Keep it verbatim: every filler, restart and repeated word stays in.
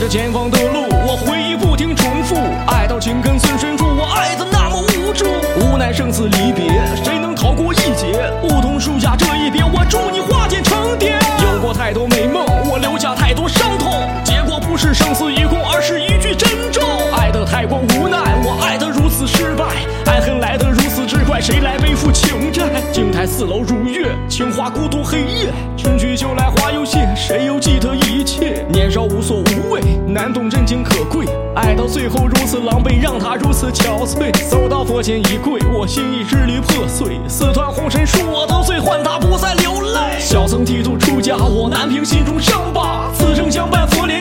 着前方的路，我回忆不停重复，爱到情根深深处，我爱得那么无助。无奈生死离别，谁能逃过一劫？梧桐树下这一别，我祝你化茧成蝶。有过太多美梦，我留下太多伤痛，结果不是生死与共，而是一句珍重。爱得太过无奈，我爱得如此失败，爱恨来得如此之快，谁来背负情债？京台四楼如月，青花孤独黑夜，春去秋来花又谢，谁又记得一切？年少无所无畏，难懂真情可贵，爱到最后如此狼狈，让他如此憔悴。走到佛前一跪，我心已支离破碎，四团红尘恕我得罪，换他不再流泪。小僧剃度出家，我难平心中伤疤，此生相伴佛莲